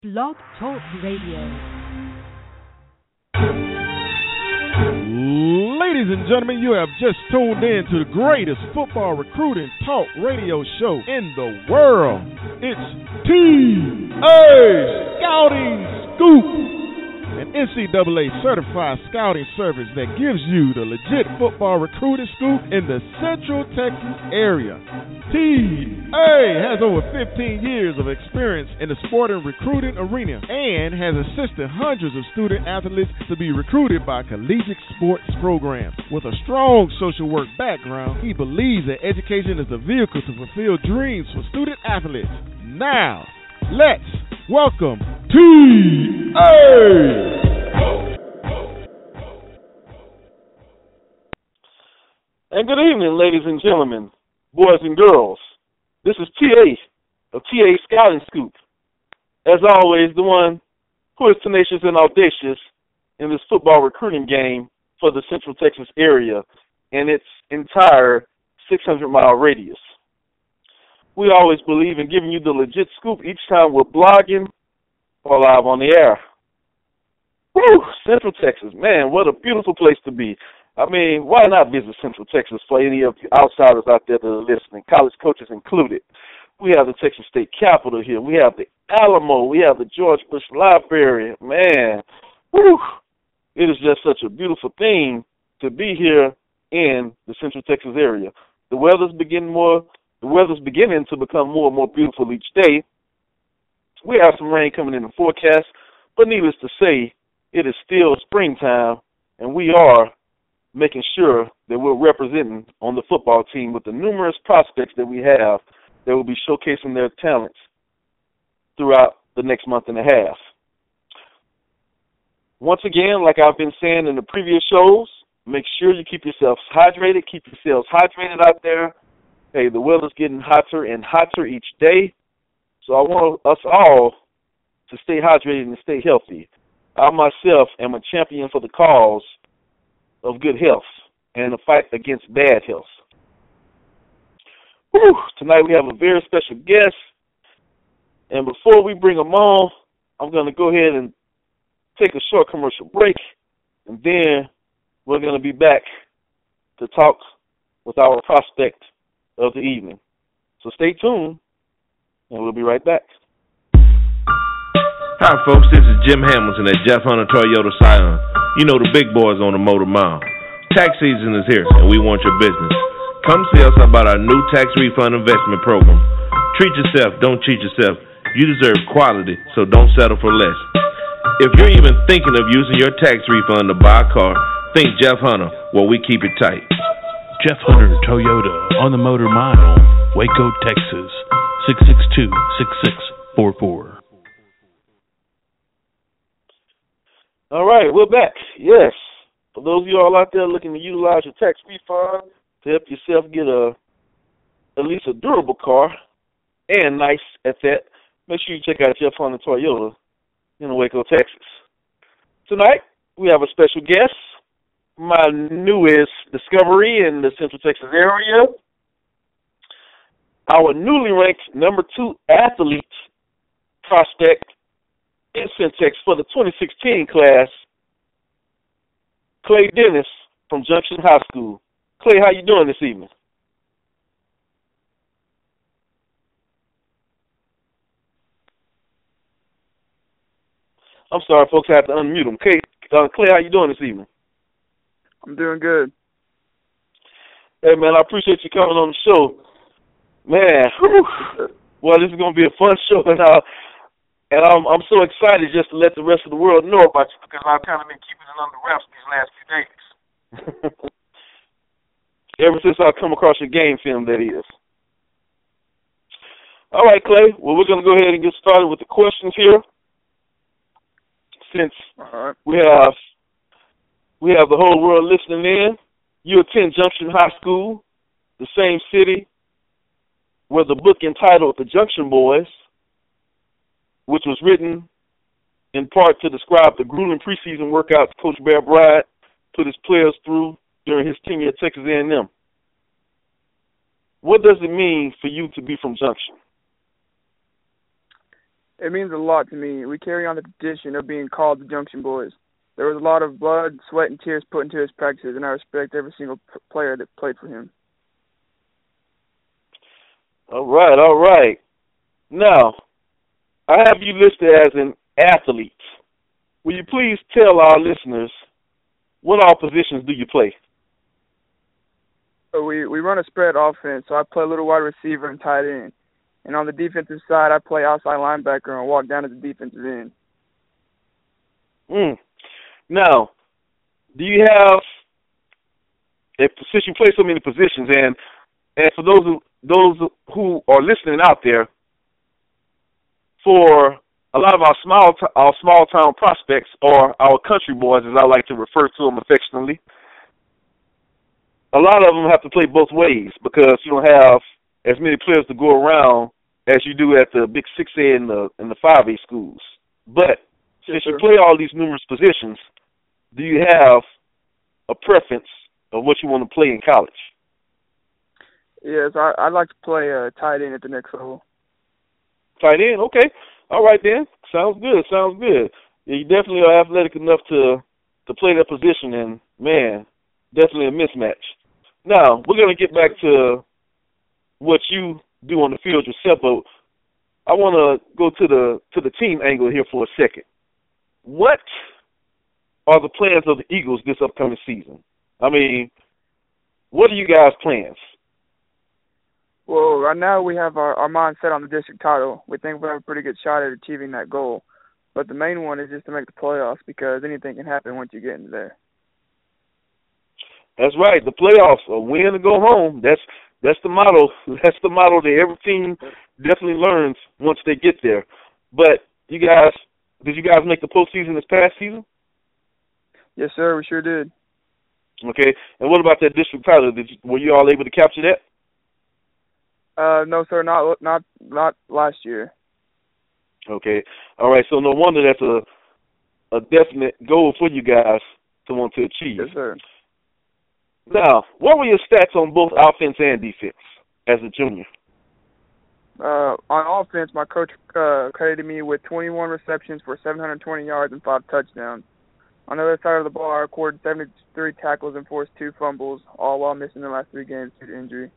Blog Talk Radio. Ladies and gentlemen, you have just tuned in to the greatest football recruiting talk radio show in the world. It's TA Scouting Scoop, an NCAA certified scouting service that gives you the legit football recruiting scoop in the Central Texas area. TA has over 15 years of experience in the sport and recruiting arena and has assisted hundreds of student athletes to be recruited by collegiate sports programs. With a strong social work background, he believes that education is the vehicle to fulfill dreams for student athletes. Now, let's welcome TA! And good evening, ladies and gentlemen, boys and girls. This is TA of TA Scouting Scoop. As always, the one who is tenacious and audacious in this football recruiting game for the Central Texas area and its entire 600-mile radius. We always believe in giving you the legit scoop each time we're blogging or live on the air. Woo! Central Texas, man, what a beautiful place to be. I mean, why not visit Central Texas for any of you outsiders out there that are listening, college coaches included? We have the Texas State Capitol here. We have the Alamo. We have the George Bush Library. Man, whew, it is just such a beautiful thing to be here in the Central Texas area. The weather's beginning to become more and more beautiful each day. We have some rain coming in the forecast, but needless to say, it is still springtime, and we are making sure that we're representing on the football team with the numerous prospects that we have that will be showcasing their talents throughout the next month and a half. Once again, like I've been saying in the previous shows, make sure you keep yourselves hydrated. Keep yourselves hydrated out there. Hey, the weather's getting hotter and hotter each day, so I want us all to stay hydrated and stay healthy. I myself am a champion for the cause of good health and a fight against bad health. Whew, tonight we have a very special guest, and before we bring him on, I'm going to go ahead and take a short commercial break, and then we're going to be back to talk with our prospect of the evening. So stay tuned, and we'll be right back. Hi, folks. This is Jim Hamilton at Jeff Hunter Toyota Scion. You know, the big boys on the motor mile. Tax season is here, and we want your business. Come see us about our new tax refund investment program. Treat yourself, don't cheat yourself. You deserve quality, so don't settle for less. If you're even thinking of using your tax refund to buy a car, think Jeff Hunter, where we keep it tight. Jeff Hunter Toyota on the motor mile, Waco, Texas, 662-6644. All right, we're back. Yes. For those of you all out there looking to utilize your tax refund to help yourself get at least a durable car, and nice at that, make sure you check out Jeff Hunter Toyota in Waco, Texas. Tonight, we have a special guest, my newest discovery in the Central Texas area, our newly ranked number 2 athlete prospect in Centex for the 2016 class, Clay Dennis from Junction High School. Clay, how you doing this evening? I'm sorry, folks, I have to unmute him. Clay, how you doing this evening? I'm doing good. Hey, man, I appreciate you coming on the show. Man, well, this is going to be a fun show, and I'm so excited just to let the rest of the world know about you because I've kind of been keeping it under wraps these last few days. Ever since I've come across your game film, that is. All right, Clay. Well, we're going to go ahead and get started with the questions here. Since we have the whole world listening in, you attend Junction High School, the same city where the book entitled The Junction Boys, which was written in part to describe the grueling preseason workouts Coach Bear Bryant put his players through during his tenure at Texas A&M. What does it mean for you to be from Junction? It means a lot to me. We carry on the tradition of being called the Junction Boys. There was a lot of blood, sweat, and tears put into his practices, and I respect every single player that played for him. All right. Now, I have you listed as an athlete. Will you please tell our listeners what all positions do you play? So we run a spread offense, so I play a little wide receiver and tight end. And on the defensive side, I play outside linebacker and walk down to the defensive end. Now, do you have a position? You play so many positions, and for those who are listening out there, for a lot of our small town prospects, or our country boys, as I like to refer to them affectionately, a lot of them have to play both ways because you don't have as many players to go around as you do at the big 6A and the 5A schools. But since you play all these numerous positions, do you have a preference of what you want to play in college? Yes, I'd like to play tight end at the next level. Tight end, okay. All right then. Sounds good. Yeah, you definitely are athletic enough to play that position, and man, definitely a mismatch. Now, we're going to get back to what you do on the field yourself, but I want to go to the team angle here for a second. What are the plans of the Eagles this upcoming season? I mean, what are you guys' plans? Well, right now we have our mind set on the district title. We think we have a pretty good shot at achieving that goal. But the main one is just to make the playoffs because anything can happen once you get into there. That's right. The playoffs, a win to go home. That's the motto. That's the motto that every team definitely learns once they get there. But did you guys make the postseason this past season? Yes, sir. We sure did. Okay. And what about that district title? Were you all able to capture that? No, sir. Not last year. Okay. All right. So no wonder that's a definite goal for you guys to want to achieve. Yes, sir. Now, what were your stats on both offense and defense as a junior? On offense, my coach credited me with 21 receptions for 720 yards and 5 touchdowns. On the other side of the ball, I recorded 73 tackles and forced 2 fumbles, all while missing the last 3 games due to injury.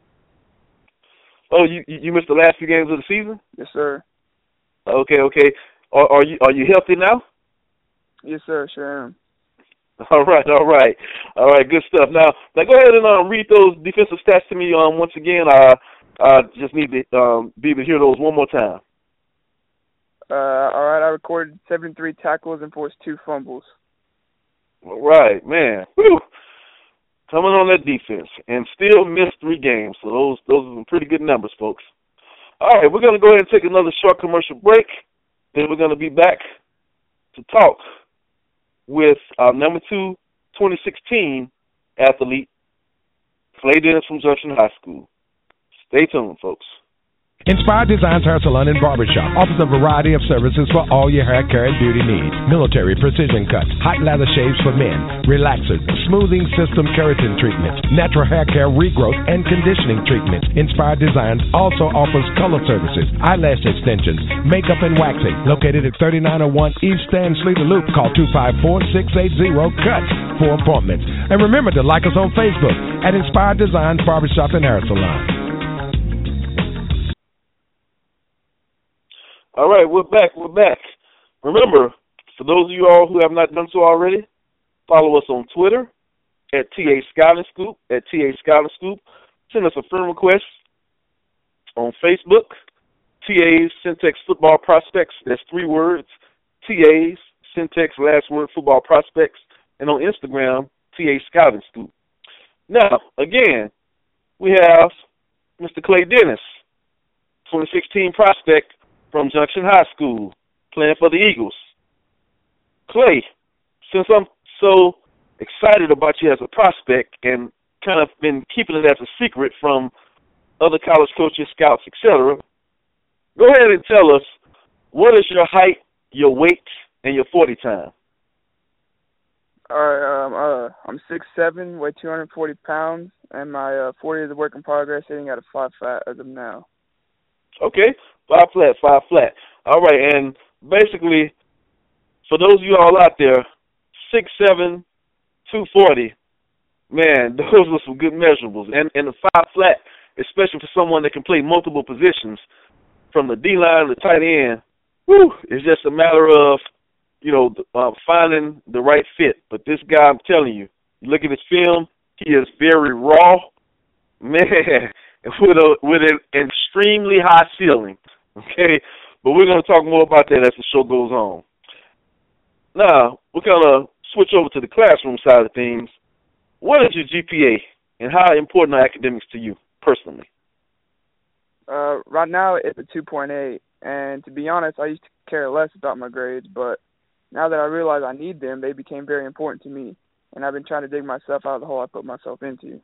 Oh, you missed the last 2 games of the season? Yes, sir. Okay. Are you healthy now? Yes, sir. Sure am. All right. Good stuff. Now go ahead and read those defensive stats to me once again. I just need to be able to hear those one more time. All right. I recorded 73 tackles and forced 2 fumbles. All right, man. Whew. Coming on that defense and still missed 3 games. So those are some pretty good numbers, folks. All right, we're going to go ahead and take another short commercial break. Then we're going to be back to talk with our number 2 2016 athlete, Clay Dennis from Junction High School. Stay tuned, folks. Inspired Designs Hair Salon and Barbershop offers a variety of services for all your hair care and beauty needs. Military precision cuts, hot lather shaves for men, relaxers, smoothing system keratin treatments, natural hair care regrowth and conditioning treatments. Inspired Designs also offers color services, eyelash extensions, makeup and waxing. Located at 3901 East Stan Sleeter Loop. Call 254-680-CUT for appointments. And remember to like us on Facebook at Inspired Designs Barbershop and Hair Salon. All right, we're back. Remember, for those of you all who have not done so already, follow us on Twitter at TA Scouting Scoop, Send us a friend request on Facebook, TA's Centex Football Prospects. That's 3 words, TA's Centex last word Football Prospects. And on Instagram, TA Scouting Scoop. Now, again, we have Mr. Clay Dennis, 2016 prospect from Junction High School, playing for the Eagles. Clay, since I'm so excited about you as a prospect and kind of been keeping it as a secret from other college coaches, scouts, etc., go ahead and tell us, what is your height, your weight, and your 40 time? All right, I'm 6'7", weigh 240 pounds, and my 40 is a work in progress, hitting at a 5 flat as of now. Okay, 5 flat. All right, and basically, for those of you all out there, 6'7", 240, man, those are some good measurables. And the 5 flat, especially for someone that can play multiple positions, from the D-line to the tight end, it's just a matter of, finding the right fit. But this guy, I'm telling you, look at his film, he is very raw, man, with an extremely high ceiling, okay? But we're going to talk more about that as the show goes on. Now, we're going to switch over to the classroom side of things. What is your GPA, and how important are academics to you personally? Right now, it's a 2.8, and to be honest, I used to care less about my grades, but now that I realize I need them, they became very important to me, and I've been trying to dig myself out of the hole I put myself into.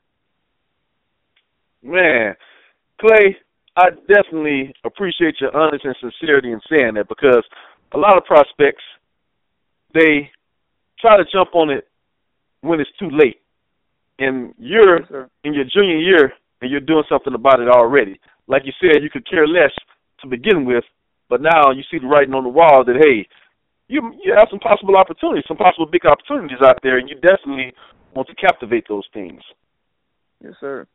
Man, Clay, I definitely appreciate your honesty and sincerity in saying that, because a lot of prospects, they try to jump on it when it's too late. And you're in your junior year, and you're doing something about it already. Like you said, you could care less to begin with, but now you see the writing on the wall that, hey, you have some possible opportunities, some possible big opportunities out there, and you definitely want to captivate those things. Yes, sir.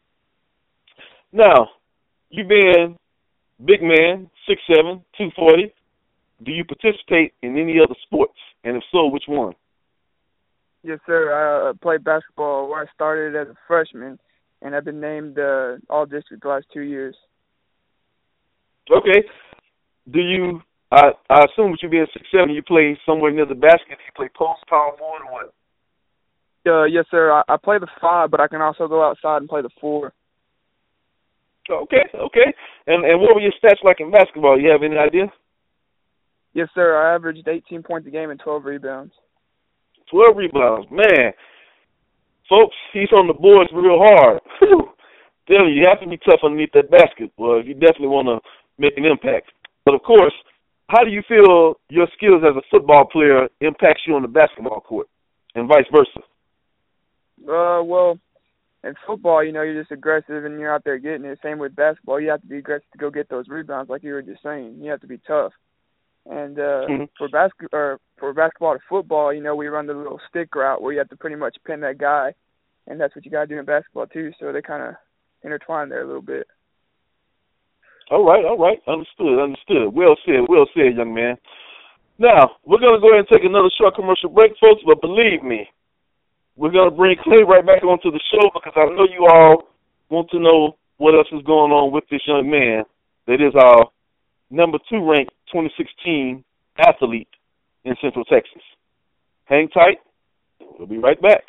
Now, you being big man, 6'7", 240, do you participate in any other sports? And if so, which one? Yes, sir. I played basketball where I started as a freshman, and I've been named All-District the last 2 years. Okay. Do you, I assume with you being 6'7", you play somewhere near the basket. Do you play post, power forward, or what? Yes, sir. I play the 5, but I can also go outside and play the 4. Okay. And what were your stats like in basketball? You have any idea? Yes, sir. I averaged 18 points a game and 12 rebounds. 12 rebounds. Man, folks, he's on the boards real hard. Tell you have to be tough underneath that basket, boy, if you definitely want to make an impact. But, of course, how do you feel your skills as a football player impacts you on the basketball court and vice versa? Well, in football, you're just aggressive and you're out there getting it. Same with basketball. You have to be aggressive to go get those rebounds, like you were just saying. You have to be tough. And for basketball to football, we run the little stick route where you have to pretty much pin that guy, and that's what you got to do in basketball too. So they kind of intertwine there a little bit. All right. Understood. Well said, young man. Now, we're going to go ahead and take another short commercial break, folks, but believe me, we're going to bring Clay right back onto the show, because I know you all want to know what else is going on with this young man that is our number 2 ranked 2016 athlete in Central Texas. Hang tight. We'll be right back.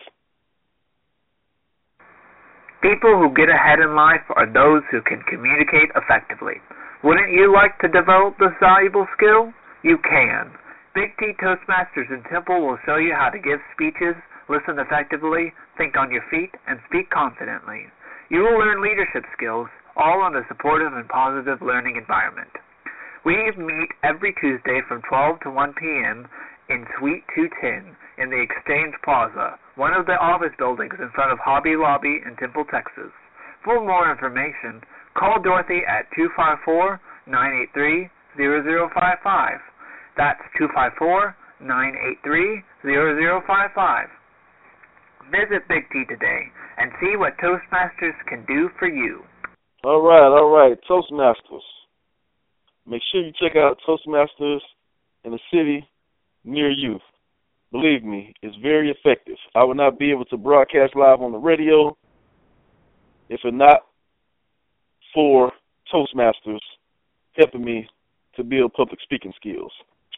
People who get ahead in life are those who can communicate effectively. Wouldn't you like to develop this valuable skill? You can. Big T Toastmasters in Temple will show you how to give speeches, listen effectively, think on your feet, and speak confidently. You will learn leadership skills, all in a supportive and positive learning environment. We meet every Tuesday from 12 to 1 p.m. in Suite 210 in the Exchange Plaza, one of the office buildings in front of Hobby Lobby in Temple, Texas. For more information, call Dorothy at 254-983-0055. That's 254-983-0055. Visit Big T today and see what Toastmasters can do for you. All right. Toastmasters. Make sure you check out Toastmasters in a city near you. Believe me, it's very effective. I would not be able to broadcast live on the radio if it not for Toastmasters helping me to build public speaking skills.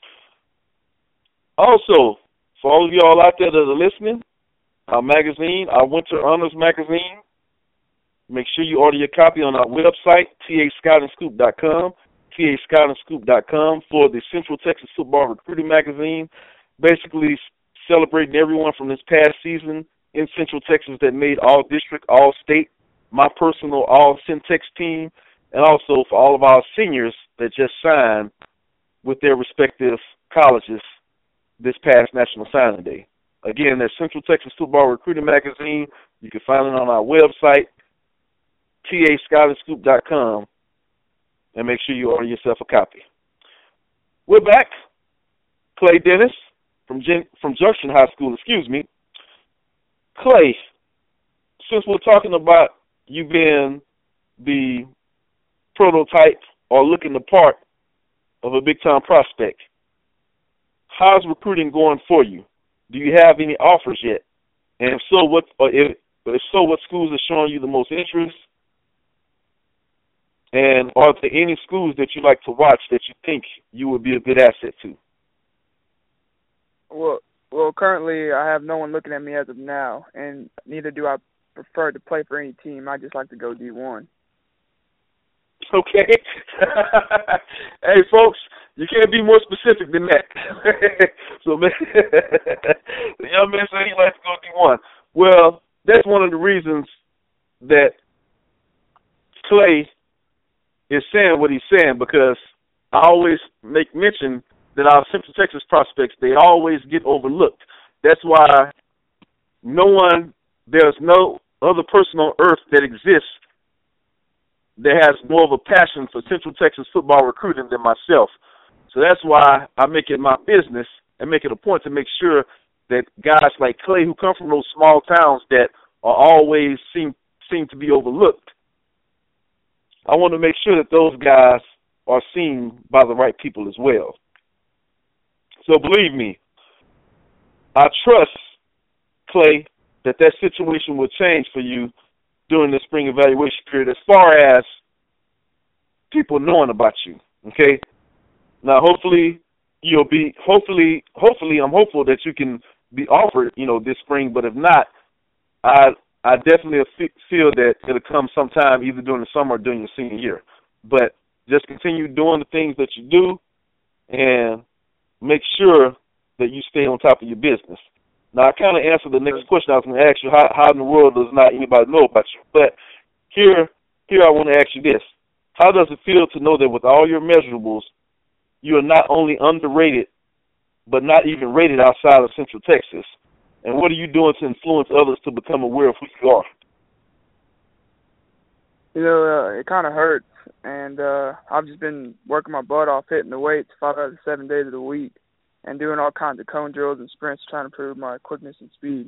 Also, for all of y'all out there that are listening, our magazine, our Winter Honors magazine, make sure you order your copy on our website, tascoutandscoop.com. tascoutandscoop.com for the Central Texas Football Recruiting Magazine, basically celebrating everyone from this past season in Central Texas that made all-district, all-state, my personal all-Centex team, and also for all of our seniors that just signed with their respective colleges this past National Signing Day. Again, that's Central Texas Football Recruiting Magazine. You can find it on our website, tascoutandscoop.com. And make sure you order yourself a copy. We're back. Clay Dennis from Junction High School, Clay, since we're talking about you being the prototype or looking the part of a big-time prospect, how's recruiting going for you? Do you have any offers yet? And if so, what schools are showing you the most interest? And are there any schools that you like to watch that you think you would be a good asset to? Well, currently I have no one looking at me as of now, and neither do I prefer to play for any team. I just like to go D1. Okay. Hey, folks, you can't be more specific than that. So, man, the young man said he likes to go D1. Well, that's one of the reasons that Clay is saying what he's saying, because I always make mention that our Central Texas prospects, they always get overlooked. That's why there's no other person on earth that exists that has more of a passion for Central Texas football recruiting than myself. So that's why I make it my business and make it a point to make sure that guys like Clay, who come from those small towns that are always seem to be overlooked, I want to make sure that those guys are seen by the right people as well. So believe me, I trust, Clay, that situation will change for you during the spring evaluation period as far as people knowing about you, okay? Now, hopefully I'm hopeful that you can be offered, this spring, but if not, I definitely feel that it'll come sometime either during the summer or during your senior year. But just continue doing the things that you do and make sure that you stay on top of your business. Now, I kind of answered the next question I was going to ask you, how in the world does not anybody know about you? But here I want to ask you this. How does it feel to know that with all your measurables, you are not only underrated, but not even rated outside of Central Texas? And what are you doing to influence others to become aware of who you are? It kind of hurts, and I've just been working my butt off, hitting the weights 5 out of 7 days of the week, and doing all kinds of cone drills and sprints trying to improve my quickness and speed.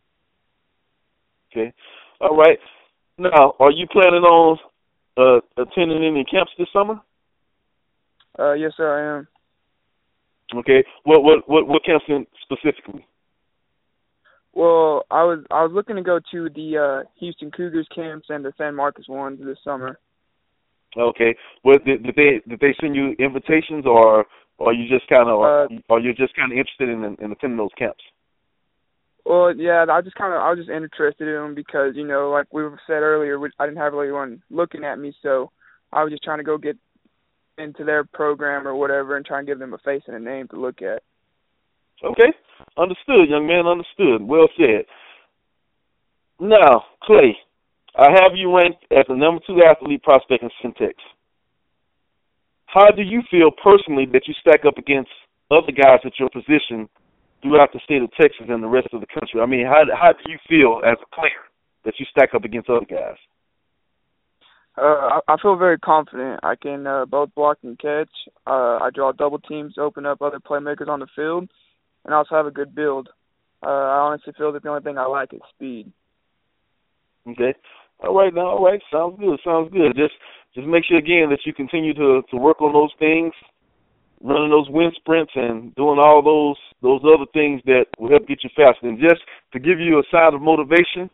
Okay. All right. Now, are you planning on attending any camps this summer? Yes, sir, I am. Okay. What camps specifically? Well, I was looking to go to the Houston Cougars camps and the San Marcos ones this summer. Okay. Well, did they send you invitations, or you just kind of or you're just kind of interested in attending those camps? Well, yeah, I was just interested in them because like we said earlier, I didn't have really anyone looking at me, so I was just trying to go get into their program or whatever and try and give them a face and a name to look at. Okay. Understood, young man, understood. Well said. Now, Clay, I have you ranked as the number 2 athlete prospect in Centex. How do you feel personally that you stack up against other guys at your position throughout the state of Texas and the rest of the country? I mean, how do you feel as a player that you stack up against other guys? I feel very confident. I can both block and catch. I draw double teams to open up other playmakers on the field, and I also have a good build. I honestly feel that the only thing I lack is speed. Okay. All right. Sounds good. Just make sure, again, that you continue to work on those things, running those wind sprints and doing all those other things that will help get you faster. And just to give you a sign of motivation,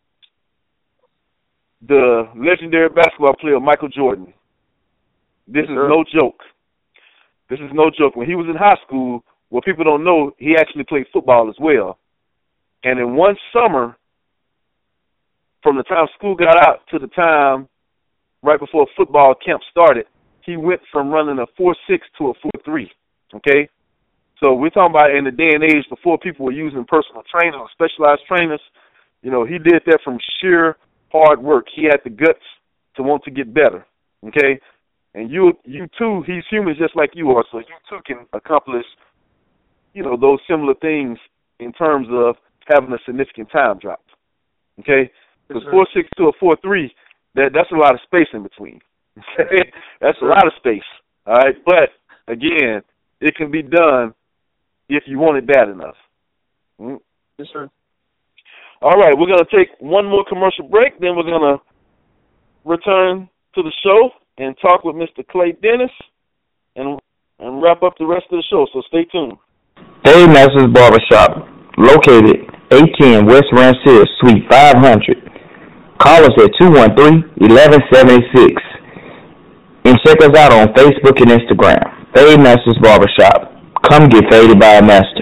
the legendary basketball player Michael Jordan, this is no joke. This is no joke. When he was in high school, what people don't know, he actually played football as well. And in one summer, from the time school got out to the time right before football camp started, he went from running a 4.6 to a 4.3, okay? So we're talking about in the day and age before people were using personal trainers or specialized trainers. He did that from sheer hard work. He had the guts to want to get better, okay? And you too, he's human just like you are, so you too can accomplish, those similar things in terms of having a significant time drop, okay? Because 4.6 to a 4.3, that's a lot of space in between. That's a lot of space, all right? But, again, it can be done if you want it bad enough. Yes, sir. All right, we're going to take one more commercial break. Then we're going to return to the show and talk with Mr. Clay Dennis and wrap up the rest of the show. So stay tuned. Dave Masters Barbershop, located 810 West Rancier, Suite 500. Call us at 213-1176. And check us out on Facebook and Instagram. Dave Masters Barbershop. Come get faded by a master.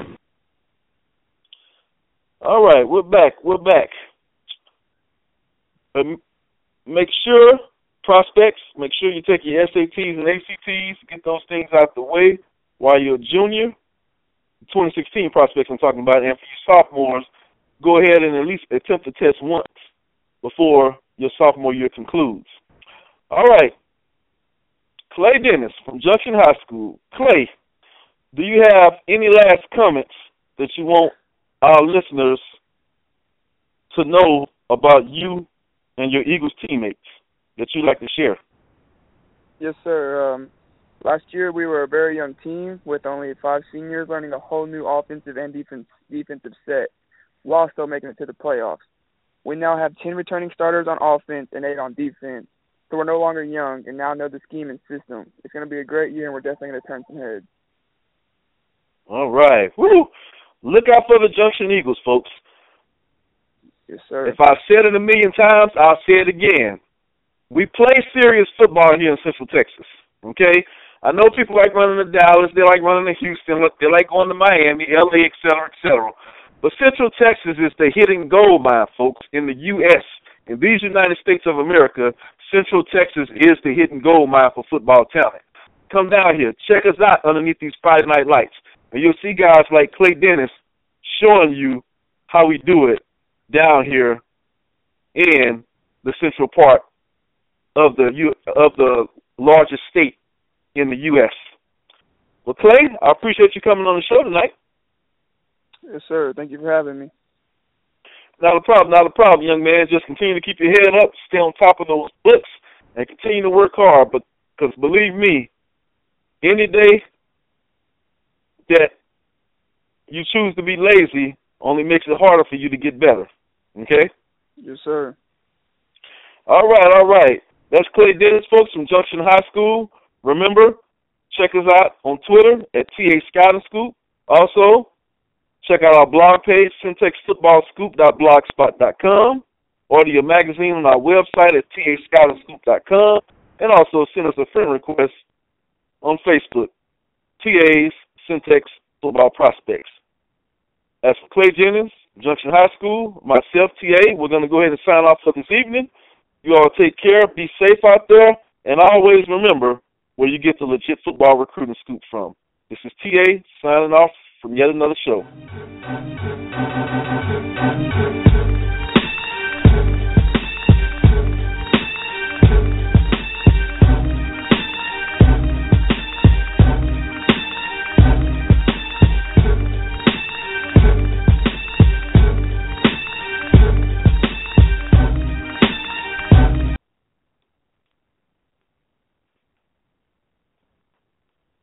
All right, we're back. Make sure, prospects, make sure you take your SATs and ACTs, get those things out the way while you're a junior. 2016 prospects I'm talking about, and for you sophomores, go ahead and at least attempt the test once before your sophomore year concludes. All right, Clay Dennis from Junction High School. Clay, do you have any last comments that you want our listeners to know about you and your Eagles teammates that you'd like to share? Yes, sir. Last year we were a very young team with only 5 seniors learning a whole new offensive and defensive set while still making it to the playoffs. We now have 10 returning starters on offense and 8 on defense, so we're no longer young and now know the scheme and system. It's going to be a great year, and we're definitely going to turn some heads. All right. Woo! Look out for the Junction Eagles, folks. Yes, sir. If I've said it a million times, I'll say it again. We play serious football here in Central Texas, okay? I know people like running to Dallas, they like running to Houston, they like going to Miami, LA, et cetera, et cetera. But Central Texas is the hidden gold mine, folks, in the U.S. In these United States of America, Central Texas is the hidden gold mine for football talent. Come down here. Check us out underneath these Friday night lights. And you'll see guys like Clay Dennis showing you how we do it down here in the central part of the largest state in the U.S. Well, Clay, I appreciate you coming on the show tonight. Yes, sir. Thank you for having me. Not a problem, young man. Just continue to keep your head up, stay on top of those books, and continue to work hard. Because believe me, any day that you choose to be lazy only makes it harder for you to get better. Okay? Yes, sir. All right. That's Clay Dennis, folks, from Junction High School. Remember, check us out on Twitter at TA Scouting Scoop. Also, check out our blog page, syntexfootballscoop.blogspot.com. Order your magazine on our website at tascoutingscoop.com. And also send us a friend request on Facebook, TA's Syntex Football Prospects. As for Clay Jennings, Junction High School, myself, TA, we're going to go ahead and sign off for this evening. You all take care, be safe out there, and always remember where you get the legit football recruiting scoop from. This is TA signing off from yet another show.